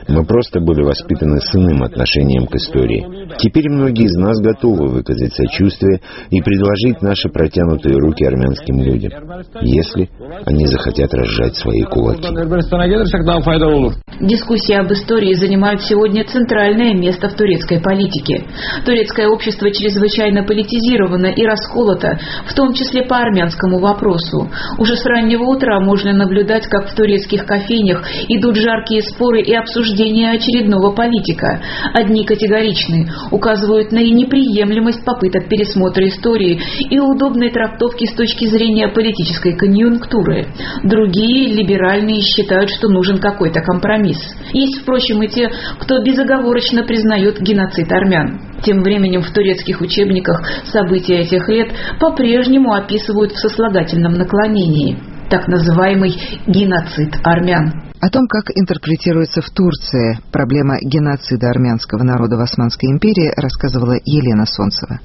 Мы просто были воспитаны с иным отношением к истории. Теперь многие из нас готовы выказать сочувствие и предложить наши протянутые руки армянским людям, если они захотят разжать свои кулаки. Дискуссии об истории занимают сегодня центральное место в турецкой политике. Турецкое общество чрезвычайно политизировано и расколото, в том числе по армянскому вопросу. Уже с раннего утра можно наблюдать, как в турецких кофейнях идут жаркие споры и обсуждения очередного политика. Одни категоричны, указывают на неприемлемость попыток пересмотра истории и удобной трактовки с точки зрения политической конъюнктуры. Другие, либеральные, считают, что нужен какой-то компромисс. Есть, впрочем, и те, кто безоговорочно признает геноцид армян. Тем временем в турецких учебниках события этих лет по-прежнему описывают в сослагательном наклонении. Так называемый геноцид армян. О том, как интерпретируется в Турции проблема геноцида армянского народа в Османской империи, рассказывала Елена Солнцева.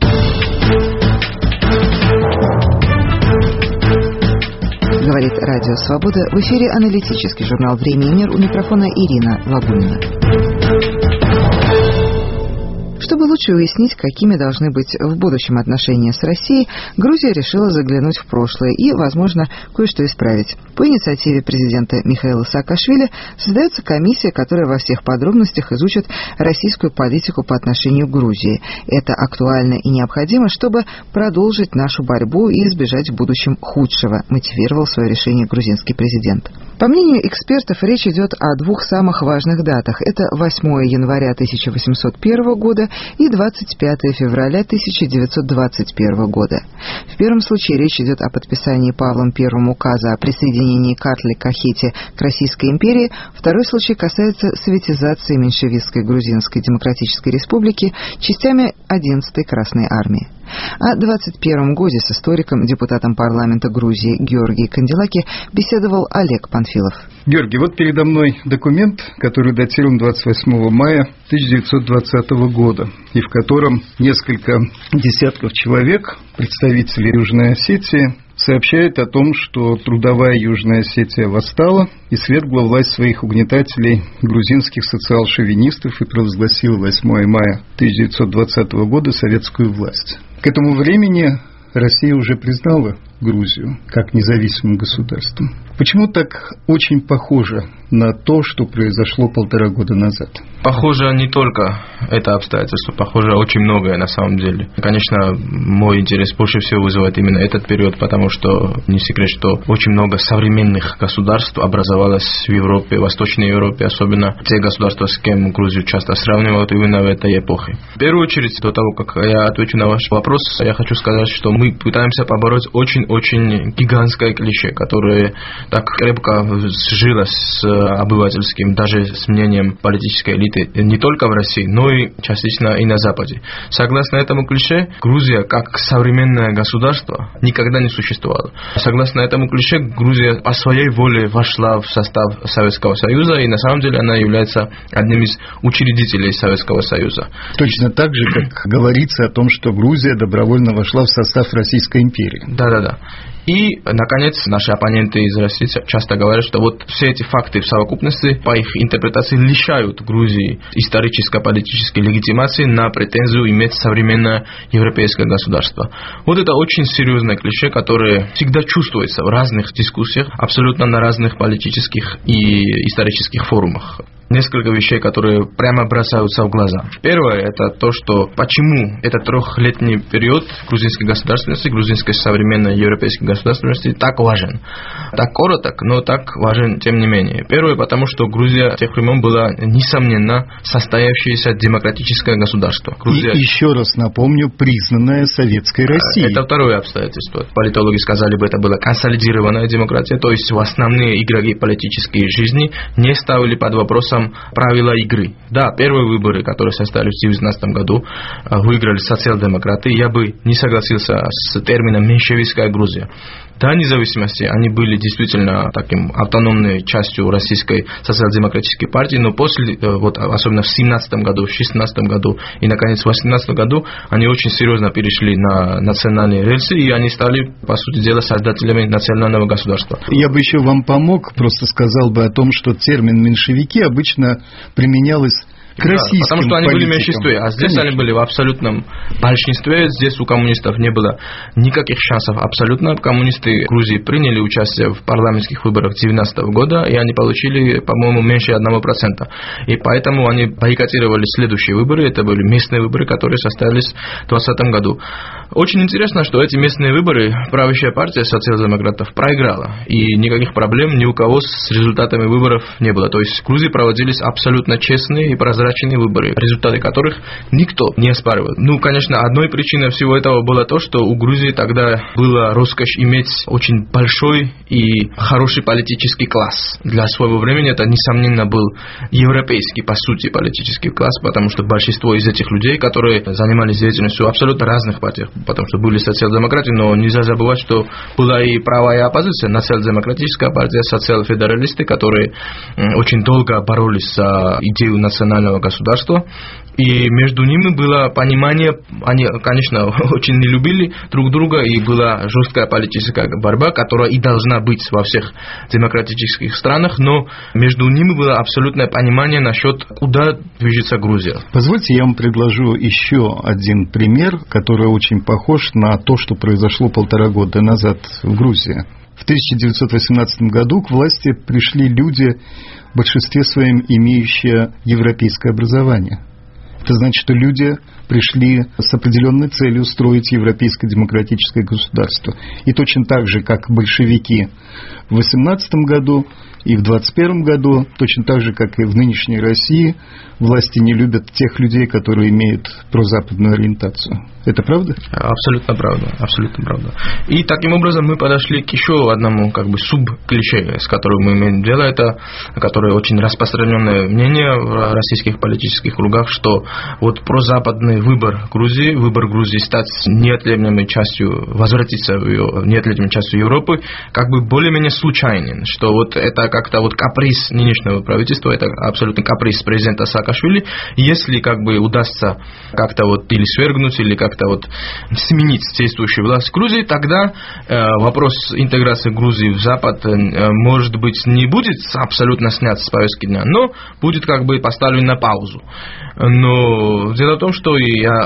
Говорит Радио Свобода. В эфире аналитический журнал «Время и мир». У микрофона Ирина Лабунина. Чтобы лучше уяснить, какими должны быть в будущем отношения с Россией, Грузия решила заглянуть в прошлое и, возможно, кое-что исправить. По инициативе президента Михаила Саакашвили создается комиссия, которая во всех подробностях изучит российскую политику по отношению к Грузии. Это актуально и необходимо, чтобы продолжить нашу борьбу и избежать в будущем худшего, мотивировал свое решение грузинский президент. По мнению экспертов, речь идет о двух самых важных датах. Это 8 января 1801 года и 25 февраля 1921 года. В первом случае речь идет о подписании Павлом I указа о присоединении Картли-Кахети к Российской империи. Второй случай касается советизации меньшевистской Грузинской Демократической Республики частями 11-й Красной Армии. О 21 годе с историком, депутатом парламента Грузии Георгием Канделаки беседовал Олег Панфилов. Георгий, вот передо мной документ, который датирован 28 мая 1920 года, и в котором несколько десятков человек, представителей Южной Осетии, сообщает о том, что трудовая Южная Осетия восстала и свергла власть своих угнетателей, грузинских социал-шовинистов, и провозгласила 8 мая 1920 года советскую власть. К этому времени Россия уже признала Грузию как независимым государством. Почему так очень похоже на то, что произошло 1,5 года назад? Похоже не только это обстоятельство, похоже очень многое на самом деле. Конечно, мой интерес больше всего вызывает именно этот период, потому что не секрет, что очень много современных государств образовалось в Европе, в Восточной Европе, особенно те государства, с кем Грузию часто сравнивают именно в этой эпохе. В первую очередь, до того, как я отвечу на ваш вопрос, я хочу сказать, что мы пытаемся побороть очень гигантское клише, которое так крепко сжилось с обывательским, даже с мнением политической элиты не только в России, но и частично и на Западе. Согласно этому клише, Грузия как современное государство никогда не существовала. Согласно этому клише, Грузия по своей воле вошла в состав Советского Союза, и на самом деле она является одним из учредителей Советского Союза. Точно так же, как говорится о том, что Грузия добровольно вошла в состав Российской империи. Да. И, наконец, наши оппоненты из России часто говорят, что вот все эти факты в совокупности, по их интерпретации, лишают Грузии историческо-политической легитимации на претензию иметь современное европейское государство. Вот это очень серьезное клише, которое всегда чувствуется в разных дискуссиях, абсолютно на разных политических и исторических форумах. Несколько вещей, которые прямо бросаются в глаза. Первое, это то, что почему этот 3-летний период грузинской государственности, грузинской современной европейской государственности так важен. Так короток, но так важен тем не менее. Первое, потому что Грузия в тех времен была, несомненно, состоявшееся демократическое государство. Грузия... И еще раз напомню, признанная Советской Россией. Это второе обстоятельство. Политологи сказали бы, это была консолидированная демократия, то есть в основные игроки политической жизни не ставили под вопросом правила игры. Да, первые выборы, которые состоялись в 2019 году, выиграли социал-демократы. Я бы не согласился с термином «меньшевистская Грузия». до независимости они были действительно таким автономной частью российской социал-демократической партии, но после, вот, особенно в 17 году, в 16 году и, наконец, в 18 году, они очень серьезно перешли на национальные рельсы, и они стали, по сути дела, создателями национального государства. Я бы еще вам помог, просто сказал бы о том, что термин «меньшевики» обычно применялось к российским потому что они были в политикам. меньшинстве, а здесь Конечно. они были в абсолютном большинстве. Здесь у коммунистов не было никаких шансов абсолютно. Коммунисты Грузии приняли участие в парламентских выборах 2019 года, и они получили, по-моему, меньше 1%. И поэтому они бойкотировали следующие выборы. Это были местные выборы, которые состоялись в 2020 году. Очень интересно, что эти местные выборы правящая партия социал-демократов проиграла. И никаких проблем ни у кого с результатами выборов не было. То есть в Грузии проводились абсолютно честные и прозрачные выборы, результаты которых никто не оспаривал. Ну, конечно, одной причиной всего этого было то, что у Грузии тогда была роскошь иметь очень большой и хороший политический класс. Для своего времени это, несомненно, был европейский, по сути, политический класс, потому что большинство из этих людей, которые занимались деятельностью в абсолютно разных партиях, потому что были социал-демократы, но нельзя забывать, что была и правая оппозиция, национал-демократическая партия, социал-федералисты, которые очень долго боролись за идею национального государства, и между ними было понимание, они, конечно, очень не любили друг друга, и была жесткая политическая борьба, которая и должна быть во всех демократических странах, но между ними было абсолютное понимание насчет, куда движется Грузия. Позвольте, я вам предложу еще один пример, который очень похож на то, что произошло 1,5 года назад в Грузии. В 1918 году к власти пришли люди, в большинстве своем имеющие европейское образование. Это значит, что люди пришли с определенной целью строить европейское демократическое государство. И точно так же, как большевики в 18 году и в 21 году, точно так же, как и в нынешней России, власти не любят тех людей, которые имеют прозападную ориентацию. Это правда? Абсолютно правда, абсолютно правда. И таким образом мы подошли к еще одному суб-клише, с которым мы имеем дело, это, которое очень распространенное мнение в российских политических кругах, что вот прозападный выбор Грузии стать неотъемлемой частью, возвратиться в ее неотъемлемой частью Европы, более-менее случайен, что вот это как-то вот каприз нынешнего правительства, это абсолютно каприз президента Саакашвили. Если удастся как-то или свергнуть, или как-то сменить действующую власть в Грузии, тогда вопрос интеграции Грузии в Запад, может быть, не будет абсолютно снят с повестки дня, но будет поставлен на паузу. Но дело в том, что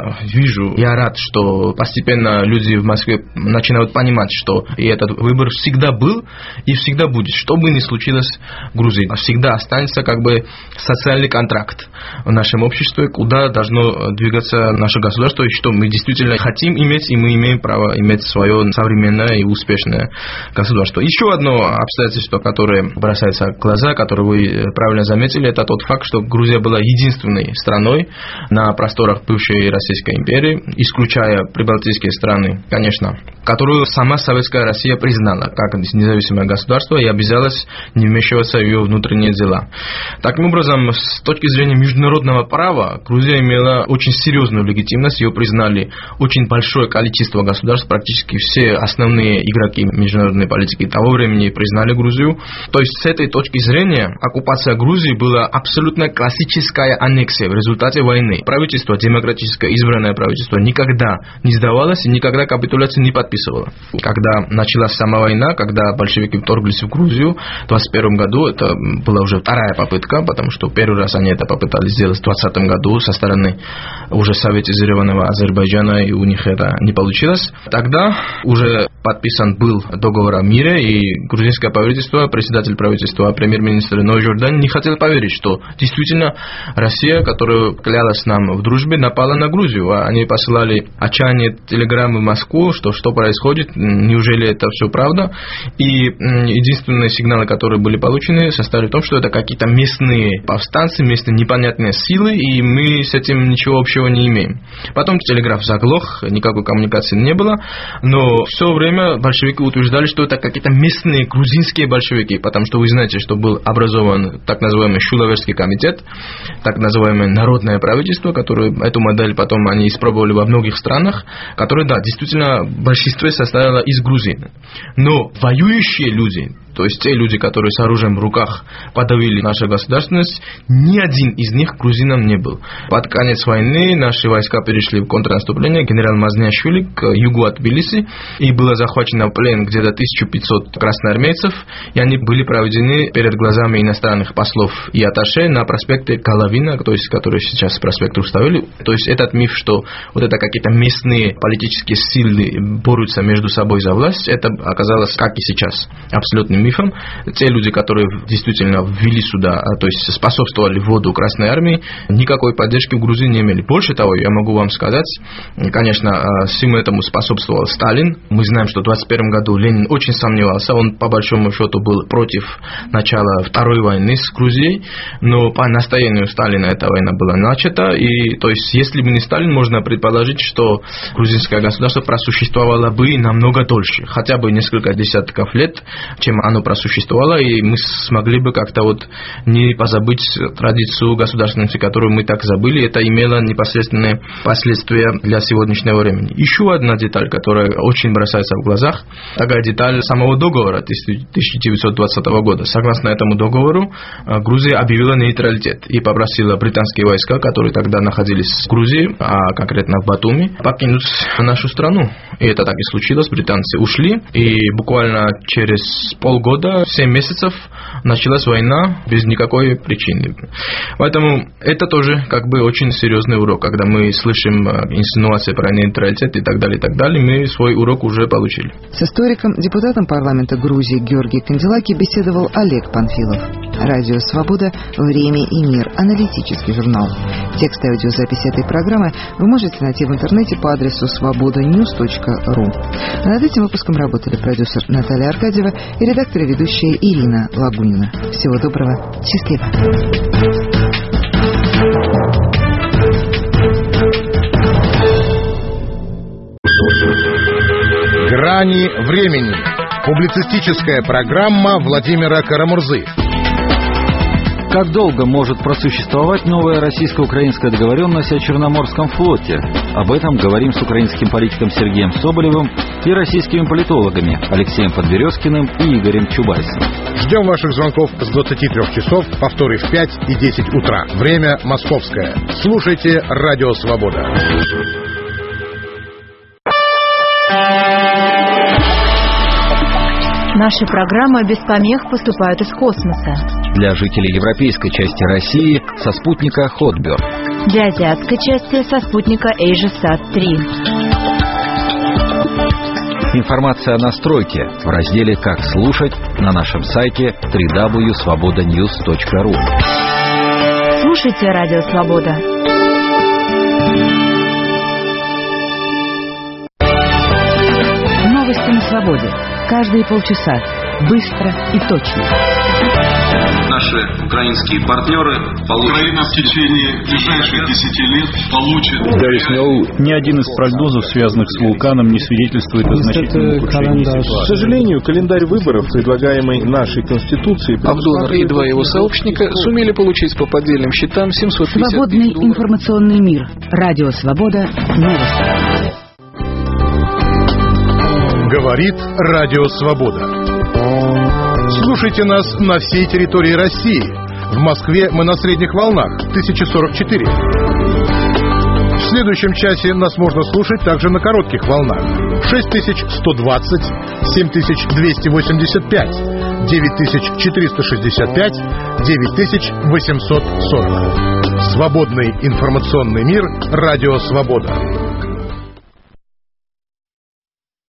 я рад, что постепенно люди в Москве начинают понимать, что и этот выбор всегда был и всегда будет, что бы ни случилось в Грузии. Всегда останется социальный контракт в нашем обществе, куда должно двигаться наше государство, и что мы действительно хотим иметь, и мы имеем право иметь свое современное и успешное государство. Еще одно обстоятельство, которое бросается в глаза, которое вы правильно заметили, это тот факт, что Грузия была единственной страной на просторах бывшей Российской империи, исключая прибалтийские страны, конечно, которую сама Советская Россия признала как независимое государство и обязалась не вмешиваться в ее внутренние дела. Таким образом, с точки зрения международного права, Грузия имела очень серьезную легитимность, ее признали очень большое количество государств, практически все основные игроки международной политики того времени признали Грузию. То есть, с этой точки зрения, оккупация Грузии была абсолютно классическая аннексия в результате войны. Правительство, демократическое избранное правительство, никогда не сдавалось и никогда капитуляции не подписывало. Когда началась сама война, когда большевики вторглись в Грузию в 1921 году, это была уже вторая попытка, потому что первый раз они это попытались сделать в 2020 году со стороны уже советизированного Азербайджана, и у них это не получилось. Тогда уже подписан был договор о мире, и грузинское правительство, председатель правительства, премьер-министр Ной Жордан не хотел поверить, что действительно Россия, которая клялась нам в дружбе, напала на Грузию. Они посылали отчаянные телеграммы в Москву, что происходит, неужели это все правда. И единственные сигналы, которые были получены, состояли в том, что это какие-то местные повстанцы, местные непонятные силы, и мы с этим ничего общего не имеем. Потом телеграф заглох, никакой коммуникации не было, но все время большевики утверждали, что это какие-то местные грузинские большевики, потому что вы знаете, что был образован так называемый Шулаверский комитет, так называемое народное правительство, правительство, которое эту модель потом они испробовали во многих странах, которая, да, действительно в большинстве состояла из грузин. Но воюющие люди, то есть те люди, которые с оружием в руках подавили нашу государственность, ни один из них грузином не был. Под конец войны наши войска перешли в контрнаступление, генерал Мазняшвили к югу от Тбилиси, и было захвачено в плен где-то 1500 красноармейцев, и они были проведены перед глазами иностранных послов и атташе на проспекте Головина, то есть который сейчас проспект Руставели. То есть этот миф, что вот это какие-то местные политические силы борются между собой за власть, это оказалось, как и сейчас, абсолютным мифом. Те люди, которые действительно ввели сюда, то есть способствовали вводу Красной Армии, никакой поддержки в Грузии не имели. Больше того, я могу вам сказать, конечно, всему этому способствовал Сталин. Мы знаем, что в 1921 году Ленин очень сомневался, он по большому счету был против начала Второй войны с Грузией, но по настоянию Сталина эта война была начата, и то есть если бы не Сталин, можно предположить, что грузинское государство просуществовало бы намного дольше, хотя бы несколько десятков лет, чем оно просуществовало, и мы смогли бы как-то вот не позабыть традицию государственности, которую мы так забыли. Это имело непосредственные последствия для сегодняшнего времени. Еще одна деталь, которая очень бросается в глазах, такая деталь самого договора 1920 года. Согласно этому договору, Грузия объявила нейтралитет и попросила британские войска, которые тогда находились в Грузии, а конкретно в Батуми, покинуть нашу страну. И это так и случилось. Британцы ушли, и буквально через полгода, 7 месяцев, началась война без никакой причины. Поэтому это тоже как бы очень серьезный урок. Когда мы слышим инсинуации про нейтралитет и так далее, мы свой урок уже получили. С историком, депутатом парламента Грузии Георгий Канделаки беседовал Олег Панфилов. Радио «Свобода. Время и мир». Аналитический журнал. Текст и аудиозапись этой программы вы можете найти в интернете по адресу svobodanews.ru. Над этим выпуском работали продюсер Наталья Аркадьева и редактор и ведущая Ирина Лагунина. Всего доброго. Счастливо. «Грани времени». Публицистическая программа Владимира Карамурзы. Как долго может просуществовать новая российско-украинская договоренность о Черноморском флоте? Об этом говорим с украинским политиком Сергеем Соболевым и российскими политологами Алексеем Подберезкиным и Игорем Чубайсом. Ждем ваших звонков с 23 часов, повторы в 5 и 10 утра. Время московское. Слушайте «Радио Свобода». Наши программы без помех поступают из космоса. Для жителей европейской части России со спутника Хотберг. Для азиатской части со спутника AsiaSat-3. Информация о настройке в разделе «Как слушать» на нашем сайте www.svobodanews.ru. Слушайте «Радио Свобода». Новости на свободе. Каждые полчаса. Быстро и точно. Наши украинские партнеры получат... Украина в течение ближайших 10 лет получит... Ни один из прогнозов, связанных с вулканом, не свидетельствует о значительном ухудшении ситуации. К сожалению, календарь выборов, предлагаемый нашей Конституцией... Абдуллах и два его сообщника сумели получить по поддельным счетам 750 Свободный информационный мир. Радио «Свобода». Новости. Говорит Радио Свобода. Слушайте нас на всей территории России. В Москве мы на средних волнах 1044. В следующем часе нас можно слушать также на коротких волнах 6120, 7285, 9465, 9840. Свободный информационный мир. Радио Свобода.